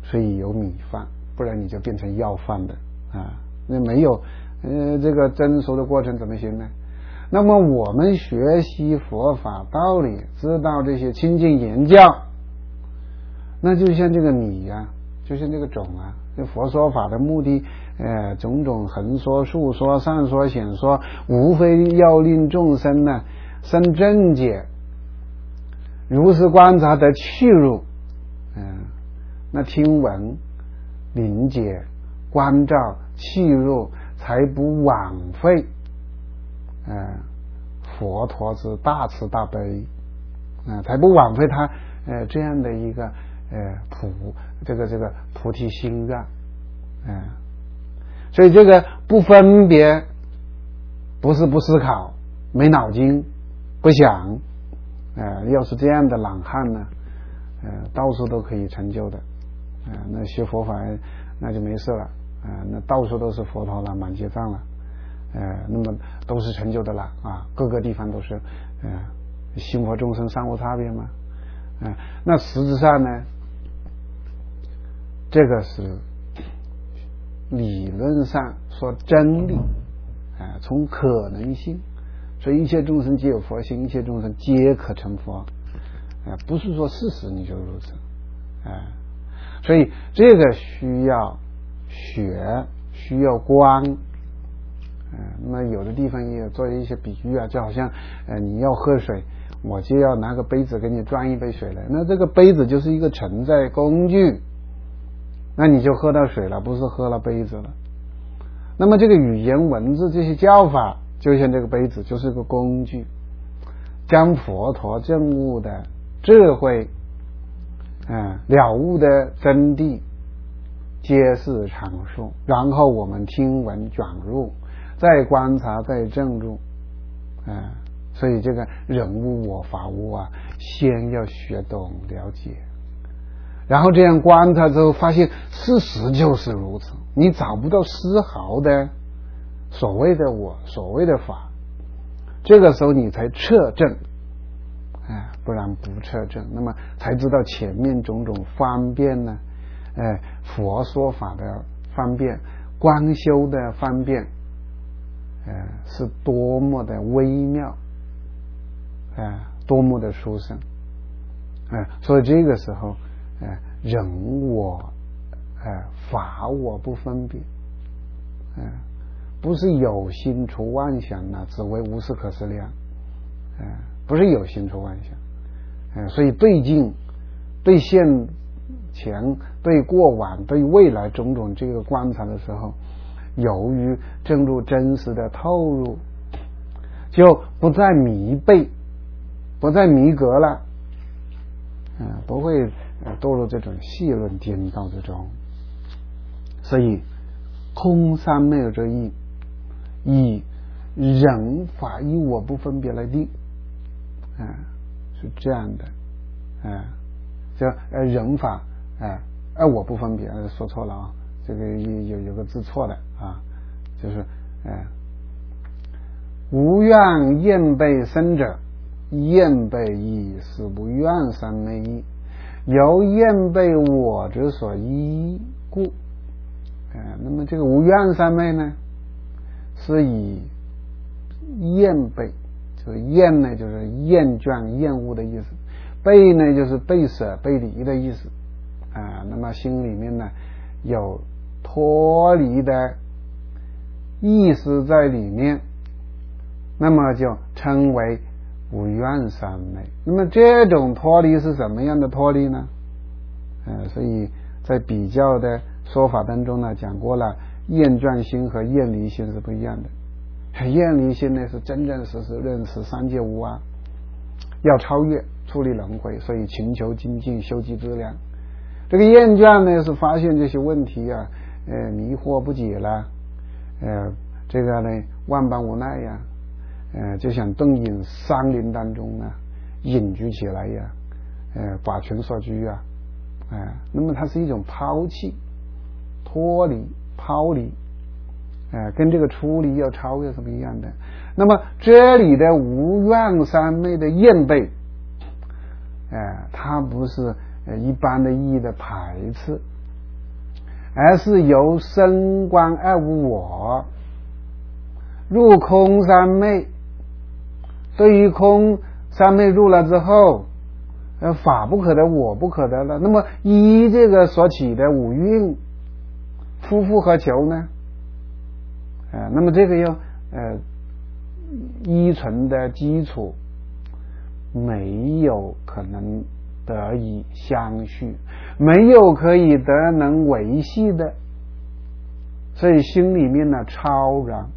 所以有米饭，不然你就变成要饭的啊。那没有呃这个蒸熟的过程怎么行呢？那么我们学习佛法道理，知道这些亲近言教，那就像这个米呀、啊，就像这个种啊。这佛说法的目的，呃，种种横说、竖说、上说、显说，无非要令众生呢生正解，如是观察得去入。嗯、呃，那听闻、理解、关照、去入，才不枉费。呃，佛陀之大慈大悲，呃，才不枉费他呃这样的一个呃菩这个这个菩提心愿，呃，所以这个不分别，不是不思考，没脑筋，不想，呃，要是这样的懒汉呢，呃，到处都可以成就的，呃，那学佛法那就没事了，呃，那到处都是佛陀了，满街藏了。呃，那么都是成就的了啊，各个地方都是，呃，心佛众生三无差别嘛，呃，那实质上呢，这个是理论上说真理，啊、呃，从可能性，所以一切众生皆有佛性，一切众生皆可成佛，啊、呃，不是说事实你就如此，啊、呃，所以这个需要学，需要观。呃，那么有的地方也有做一些比喻啊，就好像呃你要喝水，我就要拿个杯子给你装一杯水来，那这个杯子就是一个承载工具，那你就喝到水了，不是喝了杯子了。那么这个语言文字这些教法，就像这个杯子就是个工具，将佛陀证悟的智慧，嗯、呃，了悟的真谛揭示阐述，然后我们听闻转入。再观察，再证入，啊、呃，所以这个人无我法无啊，先要学懂了解，然后这样观察之后，发现事实就是如此，你找不到丝毫的所谓的我，所谓的法，这个时候你才彻证，哎、呃，不然不彻证，那么才知道前面种种方便呢，呃，佛说法的方便，观修的方便。呃，是多么的微妙，呃，多么的殊胜，呃，所以这个时候，呃，人我，呃，法我不分别，呃，不是有心出妄想呢，只为无事可思量，呃，不是有心出妄想，呃，所以对境、对现前、对过往、对未来种种这个观察的时候。由于正入真实的透入，就不再迷背，不再迷格了，呃、不会、呃、堕入这种戏论颠倒之中。所以空三昧有这意，以人法以我不分别来定，啊、呃，是这样的，啊、呃，叫呃人法，哎、呃，我不分别，呃、说错了啊。这个有有个字错的啊，就是呃，无愿厌背生者，厌背亦是不愿三昧意，由厌背我之所依故。呃，那么这个无愿三昧呢，是以厌背，就是厌呢就是厌倦厌恶的意思，背呢就是背舍背离的意思啊、呃。那么心里面呢有脱离的意思在里面，那么就称为无愿三昧。那么这种脱离是什么样的脱离呢？呃，所以在比较的说法当中呢，讲过了，厌倦心和厌离心是不一样的。厌离心呢是真真实实认识三界无我，要超越出离轮回，所以勤求精进修集资粮。这个厌倦呢是发现这些问题啊，呃，迷惑不解了，呃，这个呢万般无奈呀，呃，就想遁隐山林当中呢，隐居起来呀，呃，寡群所居啊，哎、呃，那么它是一种抛弃、脱离、抛离，呃，跟这个出离要超越是不一样的。那么这里的无愿三昧的厌背，呃，它不是呃一般的意义的排斥， 而是由生观而无我。入空三昧，对于空三昧入了之后，呃，法不可得，我不可得了。那么依这个所起的五蕴，夫复何求呢？呃，那么这个要呃依存的基础没有可能得以相续，没有可以得能维系的，所以心里面呢超然，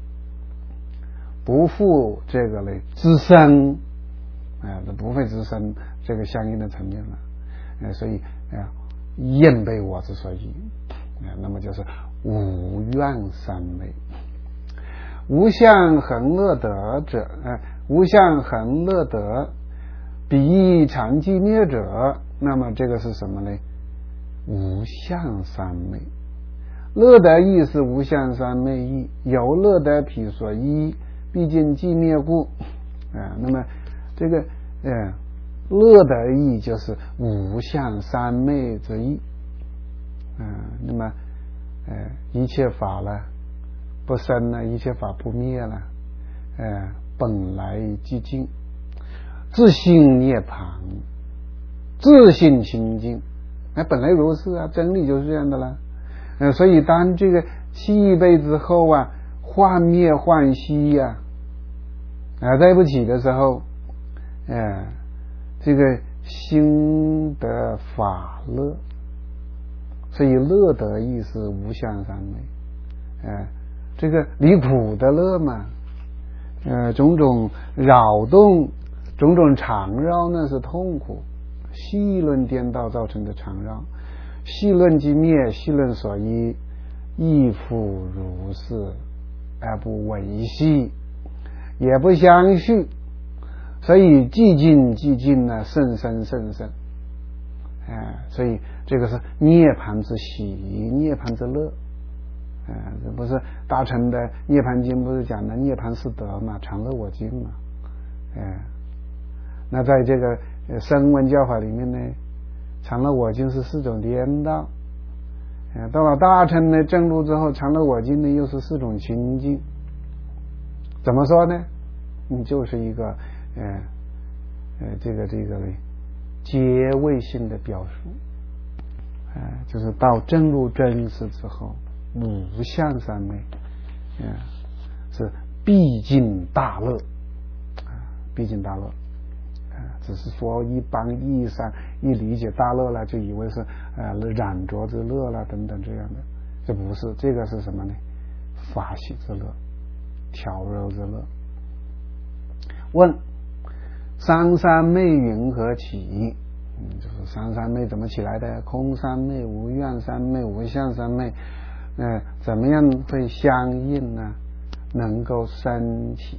不复这个嘞滋生，啊、呃，不会滋生这个相应的层面了，呃，所以啊，厌、呃、被我之所依，呃，那么就是无愿三昧。无相恒乐得者，呃，无相恒乐得，彼常寂灭者，那么这个是什么呢？无相三昧。乐得意是无相三昧意，由乐得彼所依，毕竟寂灭故，啊、呃，那么这个呃乐得意就是无相三昧之意，啊、呃，那么呃一切法了不生了，一切法不灭了，呃，本来寂静，自性涅槃，自性清净，哎，本来如是啊，真理就是这样的啦。呃，所以当这个气背之后啊，幻灭幻息呀、啊，啊，在不起的时候，呃，这个心得法乐，所以乐得意是无相三昧，呃。这个离苦的乐嘛，呃，种种扰动，种种缠绕呢是痛苦，细论颠倒造成的缠绕，细论即灭，细论所依，亦复如是，而不维系，也不相续，所以寂静寂静呢，甚深甚深，哎、呃，所以这个是涅槃之喜，涅槃之乐。呃，这不是大乘的涅槃经不是讲的涅槃是德嘛，常乐我净嘛，哎、呃，那在这个声闻教法里面呢，常乐我净是四种颠倒，呃，到了大乘呢正入之后，常乐我净呢又是四种清净。怎么说呢？你就是一个呃呃这个这个阶位性的表述，呃，就是到正入真实之后。无相三昧，嗯，是毕竟大乐，啊，毕竟大乐，啊，只是说一般意义上一理解大乐了，就以为是呃染着之乐了等等这样的，这不是，这个是什么呢？法喜之乐，调柔之乐。问：三三昧云何起？嗯，就是三三昧怎么起来的？空三昧、无愿三昧、无相三昧。呃，怎么样会相应呢？能够升起。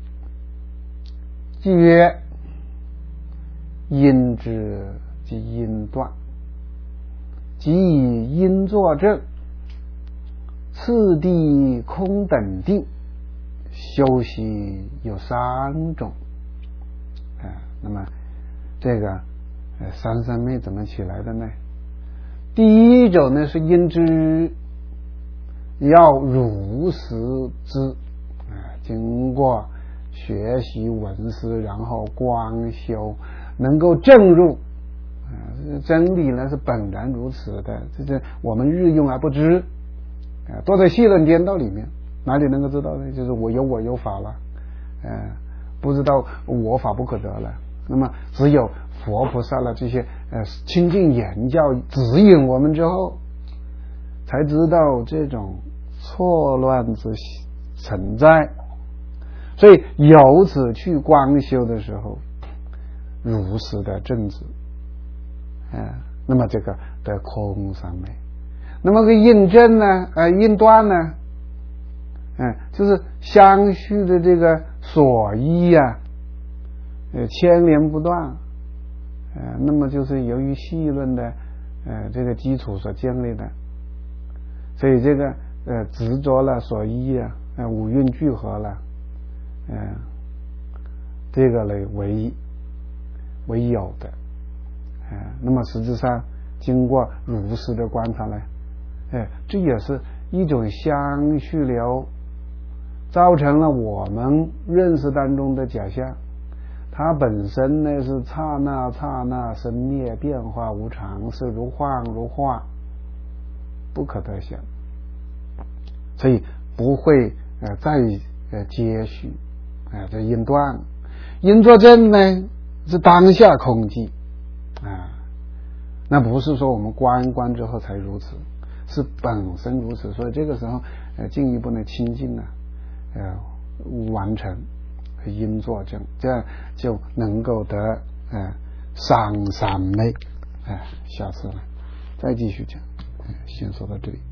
即曰：因之即因断，即以因作证，次第空等定，修习有三种。啊、呃，那么这个呃三三昧怎么起来的呢？第一种呢是因之。要如实知，啊、呃，经过学习闻思，然后观修，能够证入，啊、呃，真理呢是本然如此的，这是我们日用而不知，啊、呃，都在细论颠倒里面，哪里能够知道呢？就是我有我有法了，呃，不知道我法不可得了。那么只有佛菩萨了这些呃清净言教指引我们之后，才知道这种错乱之存在，所以由此去观修的时候，如实的正直，啊，那么这个得空三昧。那么个印证呢，呃，印断呢，嗯、呃，就是相续的这个所依啊，呃，牵连不断，呃，那么就是由于细论的呃这个基础所建立的。所以这个呃执着了所依啊，呃五蕴聚合了，嗯、呃，这个嘞为为有的，呃，那么实质上经过如实的观察呢， 哎，这也是一种相续流，造成了我们认识当中的假象。它本身呢是刹那刹那生灭，变化无常，是如幻如化，不可得想，所以不会呃再呃接续啊、呃、这因断。因作证呢是当下空寂啊，那不是说我们观观之后才如此，是本身如此。所以这个时候呃进一步的清净啊，呃完成因作证，这样就能够得呃三三昧。哎、呃，下次呢再继续讲，呃、先说到这里。